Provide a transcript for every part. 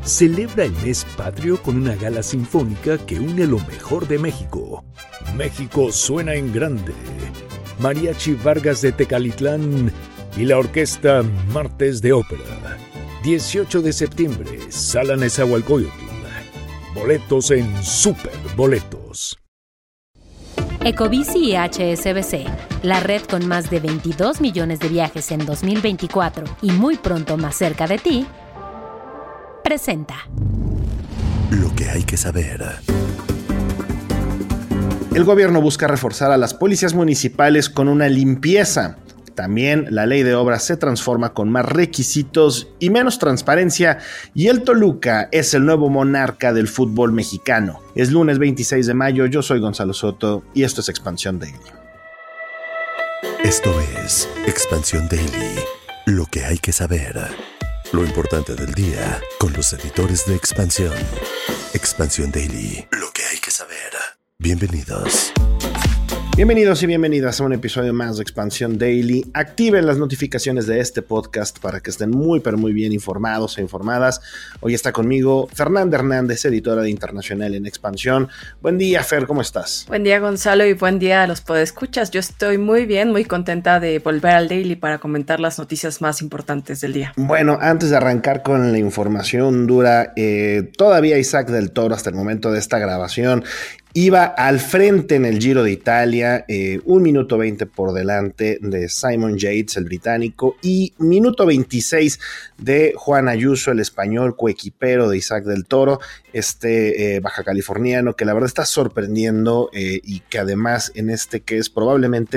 celebra el mes patrio con una gala sinfónica que une lo mejor de México. México suena en grande. Mariachi Vargas de Tecalitlán y la orquesta Martes de Ópera. 18 de septiembre, Sala Nezahualcóyotl. Boletos en Superboletos. Ecobici y HSBC, la red con más de 22 millones de viajes en 2024 y muy pronto más cerca de ti, presenta Lo que hay que saber. El gobierno busca reforzar a las policías municipales con una limpieza. También la ley de obras se transforma con más requisitos y menos transparencia, y el Toluca es el nuevo monarca del fútbol mexicano. Es lunes 26 de mayo, yo soy Gonzalo Soto y esto es Expansión Daily. Esto es Expansión Daily. Lo que hay que saber. Lo importante del día con los editores de Expansión. Expansión Daily. Lo que hay que saber. Bienvenidos. Bienvenidos y bienvenidas a un episodio más de Expansión Daily. Activen las notificaciones de este podcast para que estén muy pero muy bien informados e informadas. Hoy está conmigo Fernanda Hernández, editora de Internacional en Expansión. Buen día, Fer, ¿cómo estás? Buen día, Gonzalo, y buen día a los podescuchas. Yo estoy muy bien, muy contenta de volver al Daily para comentar las noticias más importantes del día. Bueno, antes de arrancar con la información dura, todavía Isaac del Toro hasta el momento de esta grabación iba al frente en el Giro de Italia, 1 minuto 20 por delante de Simon Yates, el británico, y minuto 26 de Juan Ayuso, el español, coequipero de Isaac del Toro, baja californiano, que la verdad está sorprendiendo y que además en que es probablemente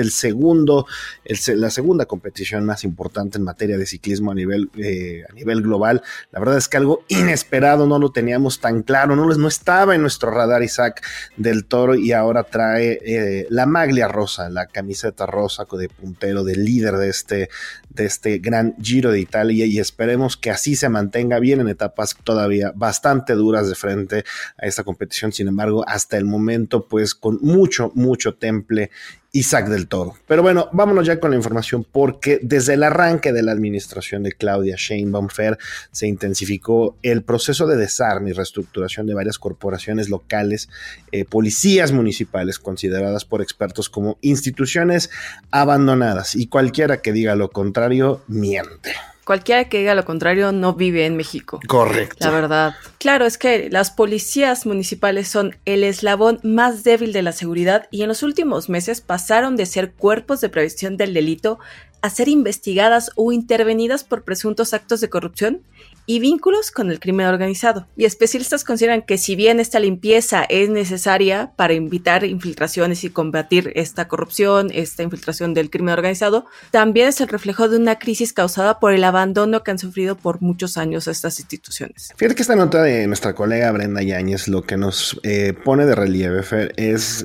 la segunda competición más importante en materia de ciclismo a nivel global. La verdad es que algo inesperado, no lo teníamos tan claro, no estaba en nuestro radar Isaac del Toro, y ahora trae la maglia rosa, la camiseta rosa de puntero, de líder de este gran Giro de Italia, y esperemos que así se mantenga bien en etapas todavía bastante duras de frente a esta competición. Sin embargo, hasta el momento, pues con mucho temple Isaac del Toro. Pero bueno, vámonos ya con la información, porque desde el arranque de la administración de Claudia Sheinbaum, se intensificó el proceso de desarme y reestructuración de varias corporaciones locales, policías municipales consideradas por expertos como instituciones abandonadas, y cualquiera que diga lo contrario miente. Cualquiera que diga lo contrario no vive en México. Correcto. La verdad. Claro, es que las policías municipales son el eslabón más débil de la seguridad, y en los últimos meses pasaron de ser cuerpos de prevención del delito a ser investigadas o intervenidas por presuntos actos de corrupción y vínculos con el crimen organizado. Y especialistas consideran que si bien esta limpieza es necesaria para evitar infiltraciones y combatir esta corrupción, esta infiltración del crimen organizado, también es el reflejo de una crisis causada por el abandono que han sufrido por muchos años estas instituciones. Fíjate que esta nota de nuestra colega Brenda Yáñez lo que nos pone de relieve, Fer, es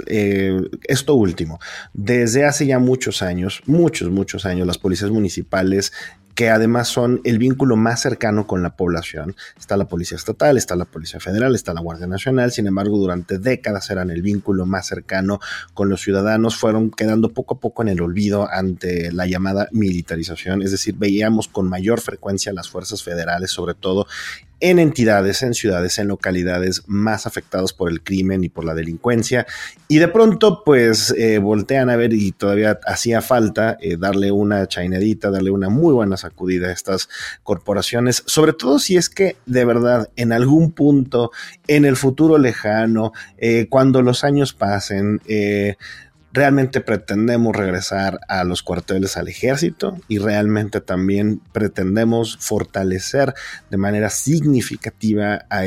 esto último. Desde hace ya muchos años, las policías municipales, que además son el vínculo más cercano con la población. Está la Policía Estatal, está la Policía Federal, está la Guardia Nacional. Sin embargo, durante décadas eran el vínculo más cercano con los ciudadanos. Fueron quedando poco a poco en el olvido ante la llamada militarización. Es decir, veíamos con mayor frecuencia las fuerzas federales, sobre todo en entidades, en ciudades, en localidades más afectadas por el crimen y por la delincuencia, y de pronto pues voltean a ver, y todavía hacía falta darle una chainadita, darle una muy buena sacudida a estas corporaciones, sobre todo si es que de verdad en algún punto en el futuro lejano, cuando los años pasen, realmente pretendemos regresar a los cuarteles, al ejército, y realmente también pretendemos fortalecer de manera significativa a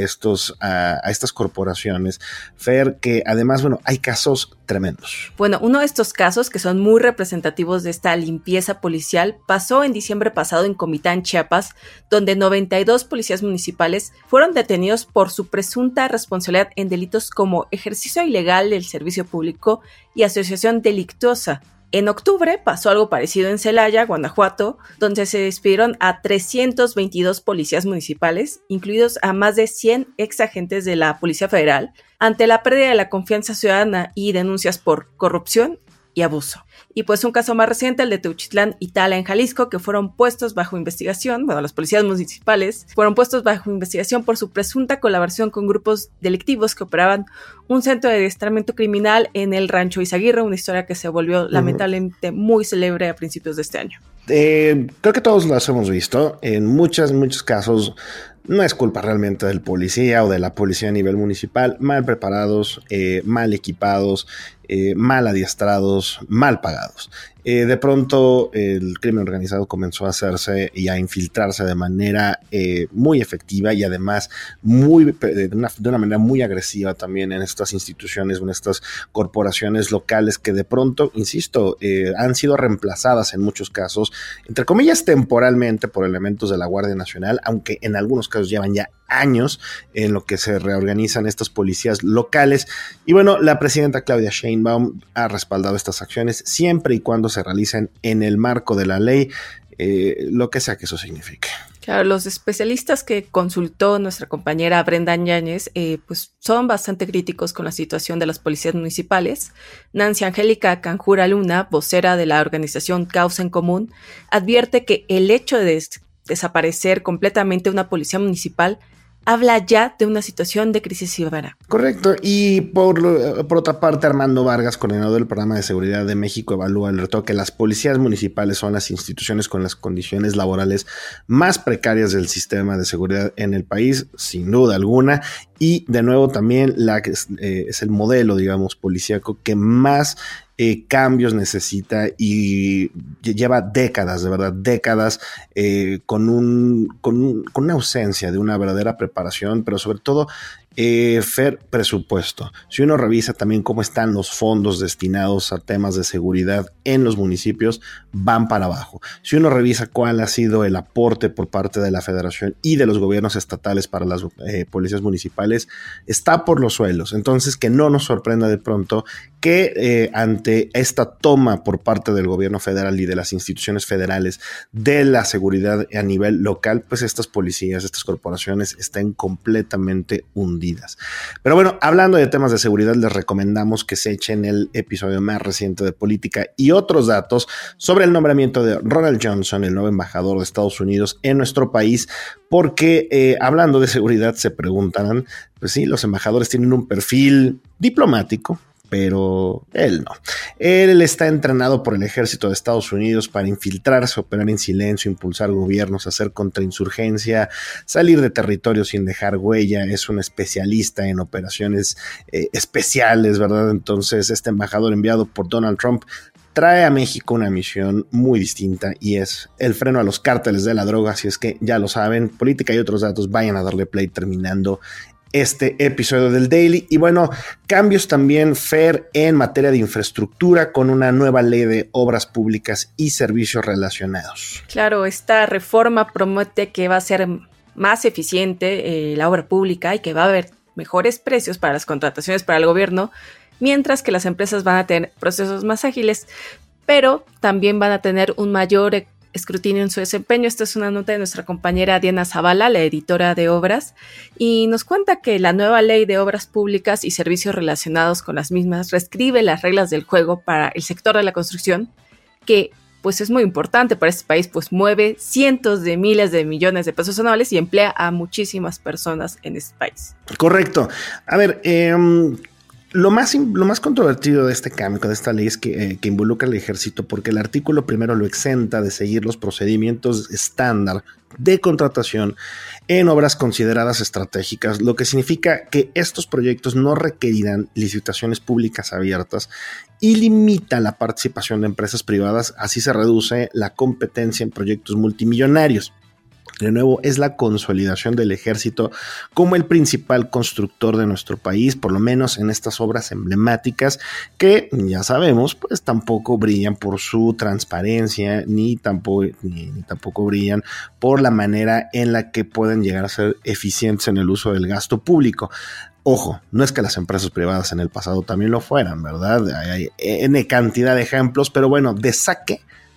estas corporaciones. Fer, que además, bueno, hay casos tremendos. Bueno, uno de estos casos, que son muy representativos de esta limpieza policial, pasó en diciembre pasado en Comitán, Chiapas, donde 92 policías municipales fueron detenidos por su presunta responsabilidad en delitos como ejercicio ilegal del servicio público y asociación delictuosa. En octubre pasó algo parecido en Celaya, Guanajuato, donde se despidieron a 322 policías municipales, incluidos a más de 100 exagentes de la Policía Federal, ante la pérdida de la confianza ciudadana y denuncias por corrupción y abuso. Y pues un caso más reciente, el de Teuchitlán y Tala en Jalisco, que fueron puestos bajo investigación, las policías municipales fueron puestos bajo investigación por su presunta colaboración con grupos delictivos que operaban un centro de adiestramiento criminal en el Rancho Izaguirre, una historia que se volvió lamentablemente muy célebre a principios de este año. Creo que todos las hemos visto. En muchos casos no es culpa realmente del policía o de la policía a nivel municipal. Mal preparados, mal equipados, mal adiestrados, mal pagados. De pronto el crimen organizado comenzó a hacerse y a infiltrarse de manera muy efectiva y además de una manera muy agresiva también en estas instituciones, en estas corporaciones locales que de pronto, insisto, han sido reemplazadas en muchos casos, entre comillas temporalmente, por elementos de la Guardia Nacional, aunque en algunos casos llevan ya años en lo que se reorganizan estas policías locales. Y bueno, la presidenta Claudia Sheinbaum ha respaldado estas acciones siempre y cuando se realicen en el marco de la ley, lo que sea que eso signifique. Claro, los especialistas que consultó nuestra compañera Brenda Yáñez, pues son bastante críticos con la situación de las policías municipales. Nancy Angélica Canjura Luna, vocera de la organización Causa en Común, advierte que el hecho de desaparecer completamente una policía municipal habla ya de una situación de crisis ciudadana. Correcto. Y por otra parte, Armando Vargas, coordinador del Programa de Seguridad de México Evalúa, alertó que las policías municipales son las instituciones con las condiciones laborales más precarias del sistema de seguridad en el país, sin duda alguna. Y de nuevo también es el modelo, digamos, policíaco que más cambios necesita y lleva décadas, de verdad, décadas con una ausencia de una verdadera preparación, pero sobre todo presupuesto. Si uno revisa también cómo están los fondos destinados a temas de seguridad en los municipios, van para abajo. Si uno revisa cuál ha sido el aporte por parte de la Federación y de los gobiernos estatales para las policías municipales, está por los suelos. Entonces, que no nos sorprenda de pronto que ante esta toma por parte del gobierno federal y de las instituciones federales de la seguridad a nivel local, pues estas policías, estas corporaciones estén completamente hundidas. Pero bueno, hablando de temas de seguridad, les recomendamos que se echen el episodio más reciente de Política y otros datos sobre el nombramiento de Ronald Johnson, el nuevo embajador de Estados Unidos en nuestro país, porque hablando de seguridad se preguntarán, pues sí, los embajadores tienen un perfil diplomático, pero él no. Él está entrenado por el ejército de Estados Unidos para infiltrarse, operar en silencio, impulsar gobiernos, hacer contrainsurgencia, salir de territorio sin dejar huella. Es un especialista en operaciones especiales, ¿verdad? Entonces, este embajador enviado por Donald Trump trae a México una misión muy distinta y es el freno a los cárteles de la droga. Así es que ya lo saben, Política y otros datos, vayan a darle play terminando este episodio del Daily. Y bueno, cambios también, Fer, en materia de infraestructura con una nueva ley de obras públicas y servicios relacionados. Claro, esta reforma promete que va a ser más eficiente la obra pública y que va a haber mejores precios para las contrataciones para el gobierno, mientras que las empresas van a tener procesos más ágiles, pero también van a tener un mayor escrutinio en su desempeño. Esta es una nota de nuestra compañera Diana Zavala, la editora de Obras, y nos cuenta que la nueva ley de obras públicas y servicios relacionados con las mismas reescribe las reglas del juego para el sector de la construcción, que pues es muy importante para este país, pues mueve cientos de miles de millones de pesos anuales y emplea a muchísimas personas en este país. Correcto. A ver, lo más controvertido de este cambio, de esta ley, es que involucra al ejército, porque el artículo primero lo exenta de seguir los procedimientos estándar de contratación en obras consideradas estratégicas, lo que significa que estos proyectos no requerirán licitaciones públicas abiertas y limita la participación de empresas privadas. Así se reduce la competencia en proyectos multimillonarios. De nuevo, es la consolidación del ejército como el principal constructor de nuestro país, por lo menos en estas obras emblemáticas que ya sabemos, pues tampoco brillan por su transparencia, ni tampoco brillan por la manera en la que pueden llegar a ser eficientes en el uso del gasto público. Ojo, no es que las empresas privadas en el pasado también lo fueran, ¿verdad? Hay N cantidad de ejemplos, pero bueno, de saque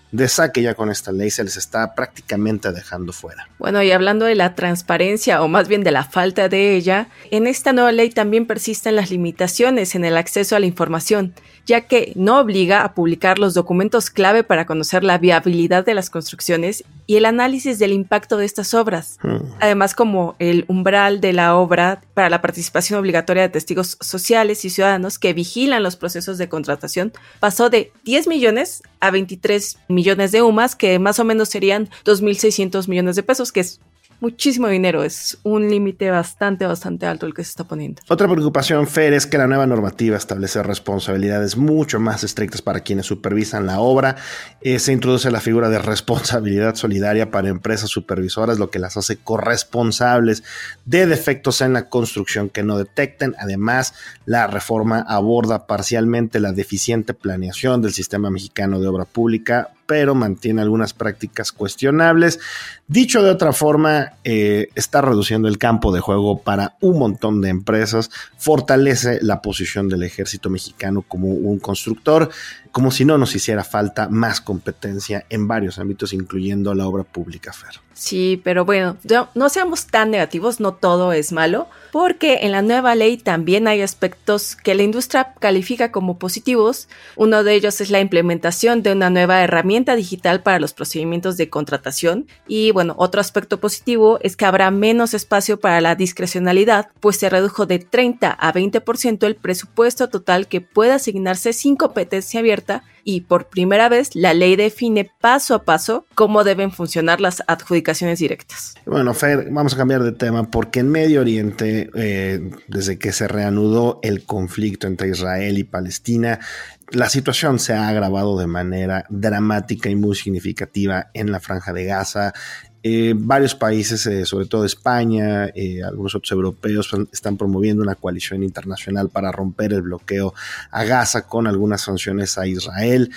de saque ya con esta ley se les está prácticamente dejando fuera. Bueno, y hablando de la transparencia, o más bien de la falta de ella, en esta nueva ley también persisten las limitaciones en el acceso a la información, ya que no obliga a publicar los documentos clave para conocer la viabilidad de las construcciones y el análisis del impacto de estas obras. Además, como el umbral de la obra para la participación obligatoria de testigos sociales y ciudadanos que vigilan los procesos de contratación, pasó de 10 millones a 23 millones de UMAS, que más o menos serían 2.600 millones de pesos, que es muchísimo dinero, es un límite bastante alto el que se está poniendo. Otra preocupación, Fer, es que la nueva normativa establece responsabilidades mucho más estrictas para quienes supervisan la obra. Se introduce la figura de responsabilidad solidaria para empresas supervisoras, lo que las hace corresponsables de defectos en la construcción que no detecten. Además, la reforma aborda parcialmente la deficiente planeación del sistema mexicano de obra pública, pero mantiene algunas prácticas cuestionables. Dicho de otra forma, está reduciendo el campo de juego para un montón de empresas, fortalece la posición del ejército mexicano como un constructor, como si no nos hiciera falta más competencia en varios ámbitos, incluyendo la obra pública, Fer. Sí, pero bueno, no seamos tan negativos, no todo es malo, porque en la nueva ley también hay aspectos que la industria califica como positivos. Uno de ellos es la implementación de una nueva herramienta digital para los procedimientos de contratación. Y bueno, otro aspecto positivo es que habrá menos espacio para la discrecionalidad, pues se redujo de 30 a 20% el presupuesto total que puede asignarse sin competencia abierta, y por primera vez la ley define paso a paso cómo deben funcionar las adjudicaciones directas. Bueno, Fer, vamos a cambiar de tema porque en Medio Oriente, desde que se reanudó el conflicto entre Israel y Palestina, la situación se ha agravado de manera dramática y muy significativa en la Franja de Gaza. Varios países, sobre todo España, algunos otros europeos, están promoviendo una coalición internacional para romper el bloqueo a Gaza con algunas sanciones a Israel.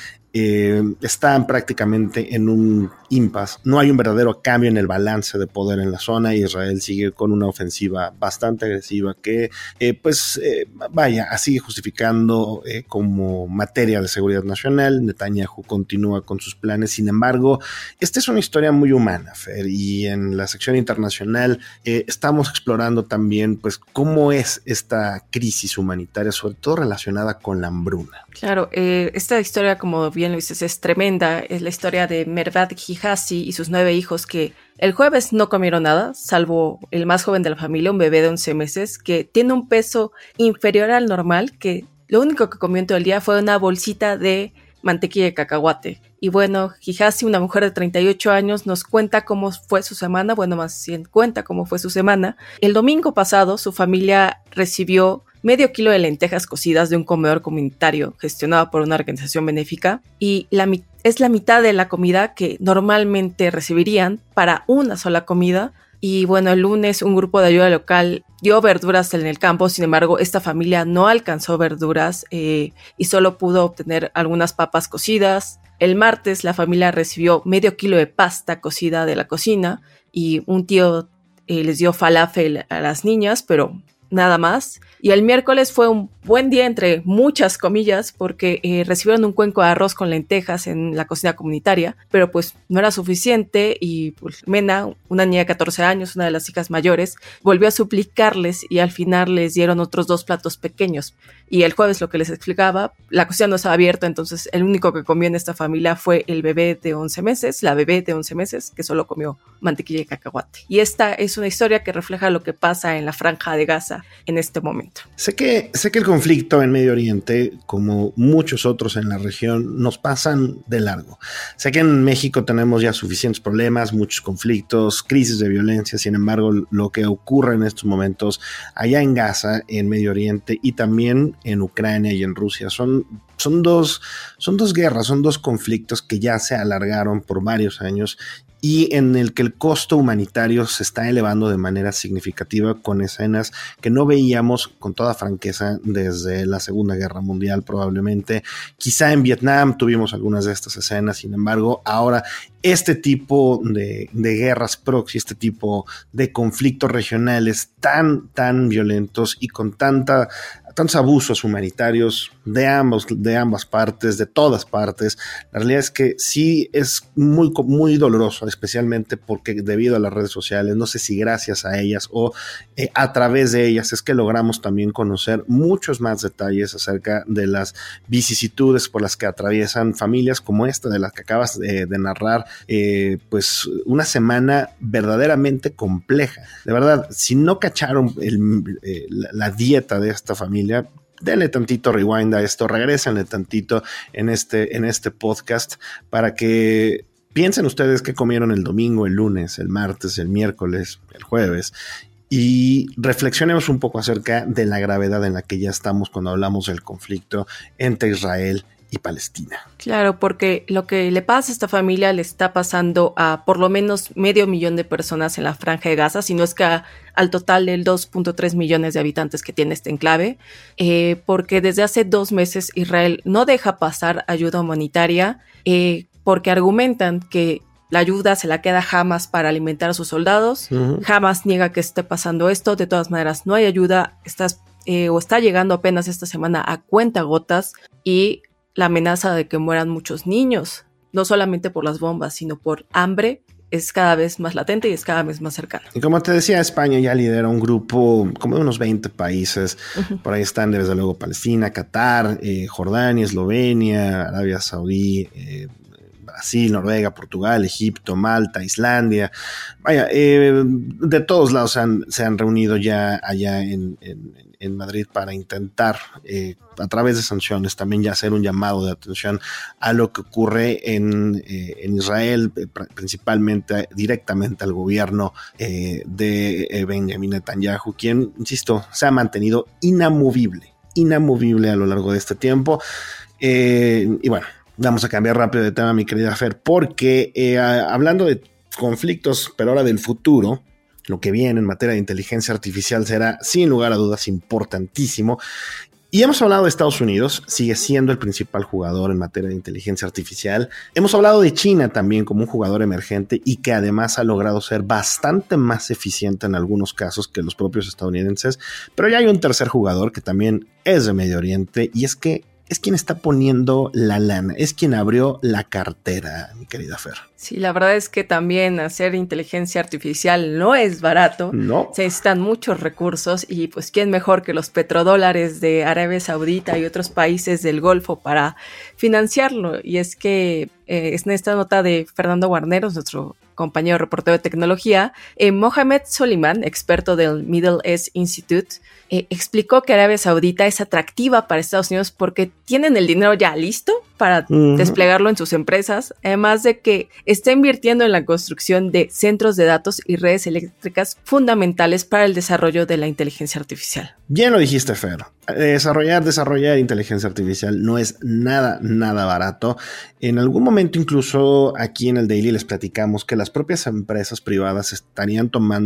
Están prácticamente en un impasse. No hay un verdadero cambio en el balance de poder en la zona. Israel sigue con una ofensiva bastante agresiva que sigue justificando como materia de seguridad nacional. Netanyahu continúa con sus planes. Sin embargo, esta es una historia muy humana, Fer, y en la sección internacional estamos explorando también pues cómo es esta crisis humanitaria, sobre todo relacionada con la hambruna. Claro, esta historia, como bien lo dices, es tremenda. Es la historia de Mervat Hijazi y sus 9 hijos que el jueves no comieron nada, salvo el más joven de la familia, un bebé de 11 meses, que tiene un peso inferior al normal, que lo único que comió en todo el día fue una bolsita de mantequilla de cacahuate. Y bueno, Hijazi, una mujer de 38 años, nos cuenta cómo fue su semana, cuenta cómo fue su semana. El domingo pasado, su familia recibió medio kilo de lentejas cocidas de un comedor comunitario gestionado por una organización benéfica, y es la mitad de la comida que normalmente recibirían para una sola comida. Y bueno, el lunes un grupo de ayuda local dio verduras en el campo. Sin embargo, esta familia no alcanzó verduras y solo pudo obtener algunas papas cocidas. El martes la familia recibió medio kilo de pasta cocida de la cocina, y un tío les dio falafel a las niñas, pero nada más. Y el miércoles fue un buen día, entre muchas comillas, porque recibieron un cuenco de arroz con lentejas en la cocina comunitaria, pero pues no era suficiente, y pues Mena, una niña de 14 años, una de las hijas mayores, volvió a suplicarles y al final les dieron otros 2 platos pequeños. Y el jueves, lo que les explicaba, la cocina no estaba abierta, entonces el único que comió en esta familia fue la bebé de 11 meses, que solo comió mantequilla de cacahuate. Y esta es una historia que refleja lo que pasa en la Franja de Gaza en este momento. Sé que el conflicto en Medio Oriente, como muchos otros en la región, nos pasan de largo. Sé que en México tenemos ya suficientes problemas, muchos conflictos, crisis de violencia. Sin embargo, lo que ocurre en estos momentos allá en Gaza, en Medio Oriente, y también en Ucrania y en Rusia, son dos guerras, son 2 conflictos que ya se alargaron por varios años, y en el que el costo humanitario se está elevando de manera significativa, con escenas que no veíamos, con toda franqueza, desde la Segunda Guerra Mundial probablemente. Quizá en Vietnam tuvimos algunas de estas escenas. Sin embargo, ahora este tipo de guerras proxy, este tipo de conflictos regionales tan violentos y con tanta tantos abusos humanitarios de ambas partes, de todas partes. La realidad es que sí es muy, muy doloroso, especialmente porque debido a las redes sociales, no sé si gracias a ellas o a través de ellas, es que logramos también conocer muchos más detalles acerca de las vicisitudes por las que atraviesan familias como esta de las que acabas de narrar, pues una semana verdaderamente compleja. De verdad, si no cacharon la dieta de esta familia, denle tantito rewind a esto, regrésenle tantito en este podcast para que piensen ustedes qué comieron el domingo, el lunes, el martes, el miércoles, el jueves, y reflexionemos un poco acerca de la gravedad en la que ya estamos cuando hablamos del conflicto entre Israel y Palestina. Claro, porque lo que le pasa a esta familia le está pasando a por lo menos 500,000 de personas en la Franja de Gaza, si no es que al total del 2.3 millones de habitantes que tiene este enclave, porque desde hace 2 meses Israel no deja pasar ayuda humanitaria, porque argumentan que la ayuda se la queda Hamas para alimentar a sus soldados. Uh-huh. Hamas niega que esté pasando esto. De todas maneras, no hay ayuda. Está llegando apenas esta semana a cuentagotas, y la amenaza de que mueran muchos niños, no solamente por las bombas, sino por hambre, es cada vez más latente y es cada vez más cercano. Y como te decía, España ya lidera un grupo como de unos 20 países. Uh-huh. Por ahí están desde luego Palestina, Qatar, Jordania, Eslovenia, Arabia Saudí, Brasil, Noruega, Portugal, Egipto, Malta, Islandia. Vaya, de todos lados se han reunido ya allá en Madrid para intentar, a través de sanciones, también ya hacer un llamado de atención a lo que ocurre en Israel, principalmente directamente al gobierno de Benjamin Netanyahu, quien, insisto, se ha mantenido inamovible a lo largo de este tiempo. Y bueno, vamos a cambiar rápido de tema, mi querida Fer, porque hablando de conflictos, pero ahora del futuro, lo que viene en materia de inteligencia artificial será, sin lugar a dudas, importantísimo. Y hemos hablado de Estados Unidos, sigue siendo el principal jugador en materia de inteligencia artificial. Hemos hablado de China también como un jugador emergente y que además ha logrado ser bastante más eficiente en algunos casos que los propios estadounidenses. Pero ya hay un tercer jugador que también es de Medio Oriente, y es que es quien está poniendo la lana, es quien abrió la cartera, mi querida Fer. Sí, la verdad es que también hacer inteligencia artificial no es barato. No. Se necesitan muchos recursos, y pues quién mejor que los petrodólares de Arabia Saudita y otros países del Golfo para financiarlo. Y es que es en esta nota de Fernando Guarneros, nuestro compañero reportero de tecnología, Mohamed Soliman, experto del Middle East Institute, explicó que Arabia Saudita es atractiva para Estados Unidos porque tienen el dinero ya listo para desplegarlo en sus empresas, además de que está invirtiendo en la construcción de centros de datos y redes eléctricas fundamentales para el desarrollo de la inteligencia artificial. Bien lo dijiste, Fer. Desarrollar inteligencia artificial no es nada barato. En algún momento, incluso aquí en el Daily, les platicamos que las propias empresas privadas estarían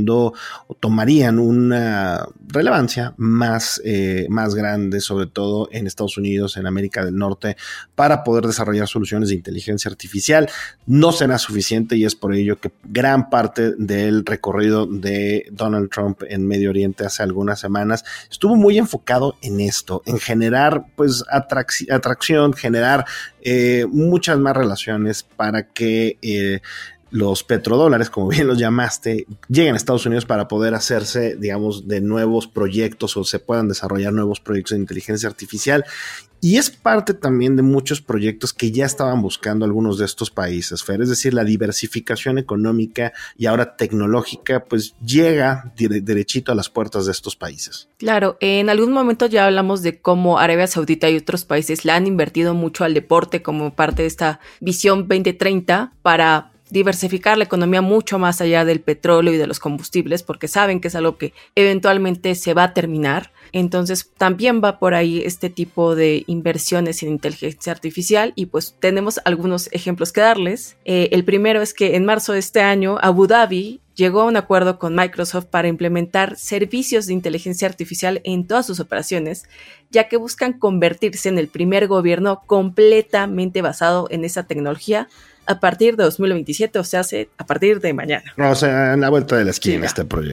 tomarían una relevancia más grande, sobre todo en Estados Unidos, en América del Norte, para poder desarrollar soluciones de inteligencia artificial. No será suficiente, y es por ello que gran parte del recorrido de Donald Trump en Medio Oriente hace algunas semanas estuvo muy enfocado en esto, en generar pues atracción, generar muchas más relaciones para que los petrodólares, como bien los llamaste, lleguen a Estados Unidos para poder hacerse, digamos, de nuevos proyectos, o se puedan desarrollar nuevos proyectos de inteligencia artificial. Y es parte también de muchos proyectos que ya estaban buscando algunos de estos países, Fer. Es decir, la diversificación económica y ahora tecnológica pues llega derechito a las puertas de estos países. Claro, en algún momento ya hablamos de cómo Arabia Saudita y otros países le han invertido mucho al deporte como parte de esta visión 2030 para diversificar la economía mucho más allá del petróleo y de los combustibles, porque saben que es algo que eventualmente se va a terminar. Entonces también va por ahí este tipo de inversiones en inteligencia artificial, y pues tenemos algunos ejemplos que darles. El primero es que en marzo de este año Abu Dhabi llegó a un acuerdo con Microsoft para implementar servicios de inteligencia artificial en todas sus operaciones, ya que buscan convertirse en el primer gobierno completamente basado en esa tecnología a partir de 2027, o sea, a partir de mañana. O sea, en la vuelta de la esquina este proyecto.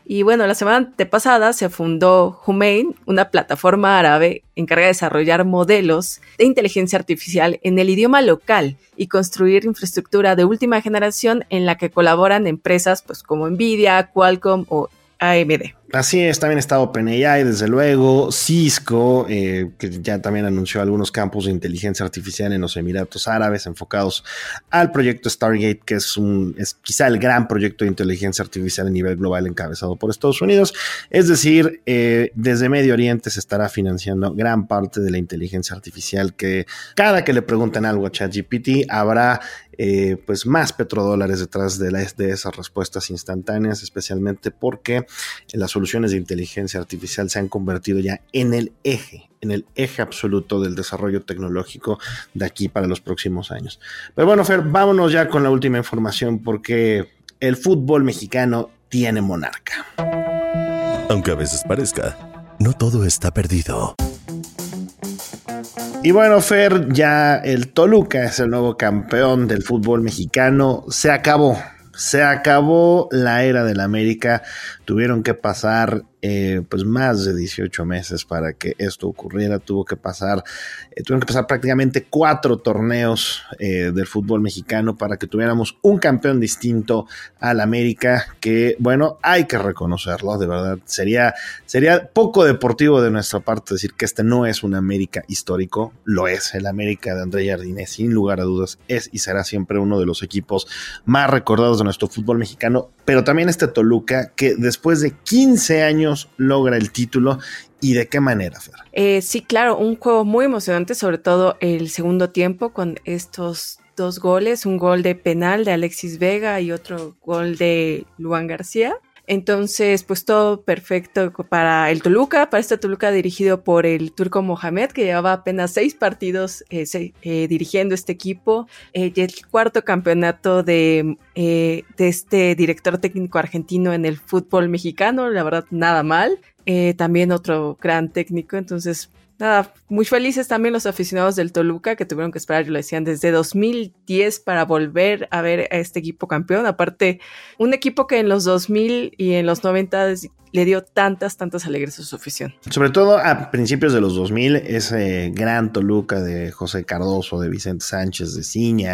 Y bueno, la semana antepasada se fundó Humein, una plataforma árabe encargada de desarrollar modelos de inteligencia artificial en el idioma local y construir infraestructura de última generación en la que colaboran empresas pues, como Nvidia, Qualcomm o AMD. Así es, también está OpenAI, desde luego, Cisco, que ya también anunció algunos campos de inteligencia artificial en los Emiratos Árabes enfocados al proyecto Stargate, que es quizá el gran proyecto de inteligencia artificial a nivel global encabezado por Estados Unidos. Es decir, desde Medio Oriente se estará financiando gran parte de la inteligencia artificial, que cada que le pregunten algo a ChatGPT habrá pues más petrodólares detrás de esas respuestas instantáneas, especialmente porque las soluciones de inteligencia artificial se han convertido ya en el eje absoluto del desarrollo tecnológico de aquí para los próximos años. Pero bueno, Fer, vámonos ya con la última información, porque el fútbol mexicano tiene monarca. Aunque a veces parezca, no todo está perdido. Y bueno, Fer, ya el Toluca es el nuevo campeón del fútbol mexicano. Se acabó la era del América. Tuvieron que pasar pues más de 18 meses para que esto ocurriera. Tuvieron que pasar prácticamente 4 torneos del fútbol mexicano para que tuviéramos un campeón distinto al América, que bueno, hay que reconocerlo, de verdad. Sería poco deportivo de nuestra parte decir que este no es un América histórico. Lo es. El América de André Jardine, sin lugar a dudas, es y será siempre uno de los equipos más recordados de nuestro fútbol mexicano, pero también este Toluca, que después de 15 años logra el título. ¿Y de qué manera, Fer? Sí, claro, un juego muy emocionante, sobre todo el segundo tiempo con estos 2 goles, un gol de penal de Alexis Vega y otro gol de Luan García. Entonces, pues todo perfecto para el Toluca, para este Toluca dirigido por el Turco Mohamed, que llevaba apenas 6 partidos dirigiendo este equipo. Y el 4º campeonato de este director técnico argentino en el fútbol mexicano, la verdad, nada mal. También otro gran técnico, entonces... Nada, muy felices también los aficionados del Toluca, que tuvieron que esperar, yo lo decían, desde 2010 para volver a ver a este equipo campeón. Aparte, un equipo que en los 2000 y en los 90 le dio tantas alegrías a su afición. Sobre todo a principios de los 2000, ese gran Toluca de José Cardoso, de Vicente Sánchez, de Ciña,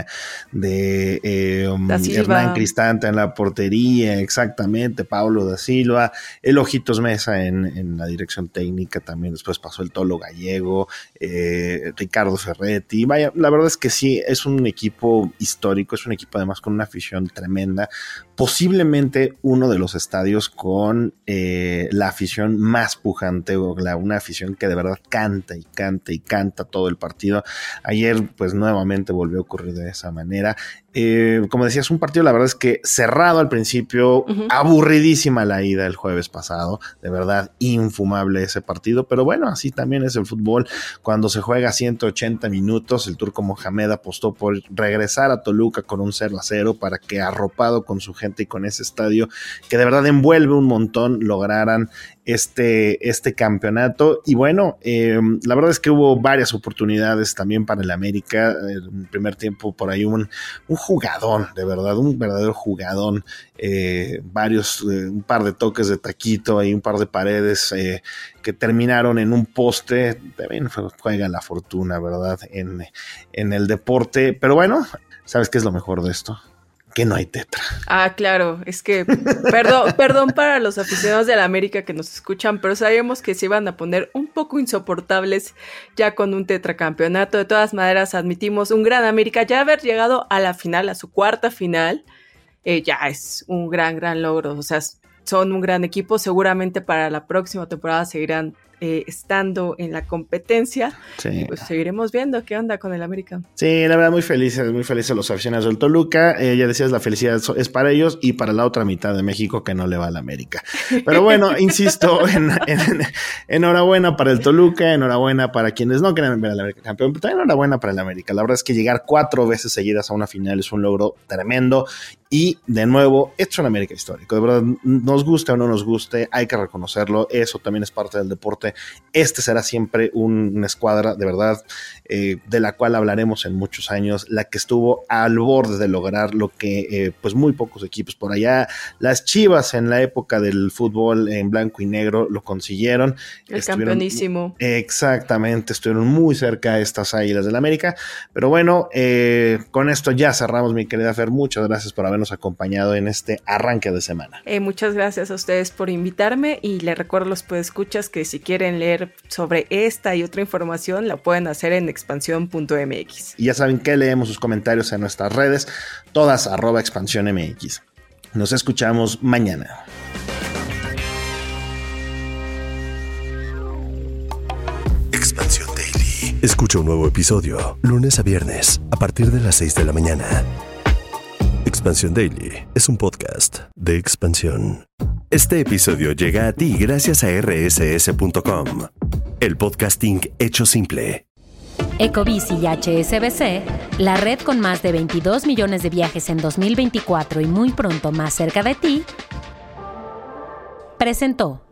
de Hernán Cristante en la portería, exactamente, Paulo da Silva, el Ojitos Mesa en la dirección técnica, también después pasó el Tolo Gallego, Ricardo Ferretti. Vaya, la verdad es que sí, es un equipo histórico, es un equipo además con una afición tremenda, posiblemente uno de los estadios con la afición más pujante, una afición que de verdad canta y canta y canta todo el partido. Ayer pues nuevamente volvió a ocurrir de esa manera. Como decías, un partido la verdad es que cerrado al principio, aburridísima la ida el jueves pasado, de verdad infumable ese partido, pero bueno, así también es el fútbol. Cuando se juega 180 minutos, el Turco Mohamed apostó por regresar a Toluca con un 0-0 para que, arropado con su gente y con ese estadio que de verdad envuelve un montón, lograran este campeonato. Y bueno, la verdad es que hubo varias oportunidades también para el América. En el primer tiempo por ahí un jugadón, de verdad, un verdadero jugadón, un par de toques de taquito y un par de paredes que terminaron en un poste. También juega la fortuna, ¿verdad? En el deporte, pero bueno, ¿sabes qué es lo mejor de esto? Que no hay tetra. Ah, claro, es que, perdón para los aficionados de la América que nos escuchan, pero sabíamos que se iban a poner un poco insoportables ya con un tetracampeonato. De todas maneras, admitimos un gran América, ya haber llegado a la final, a su 4ª final, ya es un gran logro. O sea, son un gran equipo, seguramente para la próxima temporada seguirán estando en la competencia. Sí. Y pues seguiremos viendo qué onda con el América. Sí, la verdad muy felices los aficionados del Toluca. Ya decías, la felicidad es para ellos y para la otra mitad de México que no le va al América. Pero bueno, insisto, enhorabuena para el Toluca, enhorabuena para quienes no quieren ver al América campeón, pero también enhorabuena para el América. La verdad es que llegar 4 veces seguidas a una final es un logro tremendo. Y de nuevo, esto es un América histórico. De verdad, nos guste o no nos guste, hay que reconocerlo. Eso también es parte del deporte. deporte, este será siempre una escuadra de verdad de la cual hablaremos en muchos años, la que estuvo al borde de lograr lo que pues muy pocos equipos por allá, las Chivas en la época del fútbol en blanco y negro lo consiguieron. El campeonísimo. Exactamente, estuvieron muy cerca de estas Águilas del América, pero bueno, con esto ya cerramos, mi querida Fer, muchas gracias por habernos acompañado en este arranque de semana. Muchas gracias a ustedes por invitarme y les recuerdo a los podescuchas que si quieren leer sobre esta y otra información la pueden hacer en expansión.mx. Y ya saben que leemos sus comentarios en nuestras redes, todas @expansiónmx. Nos escuchamos mañana. Expansión Daily. Escucha un nuevo episodio lunes a viernes a partir de las 6 de la mañana. Expansión Daily es un podcast de Expansión. Este episodio llega a ti gracias a rss.com, el podcasting hecho simple. Ecobici y HSBC, la red con más de 22 millones de viajes en 2024 y muy pronto más cerca de ti, presentó.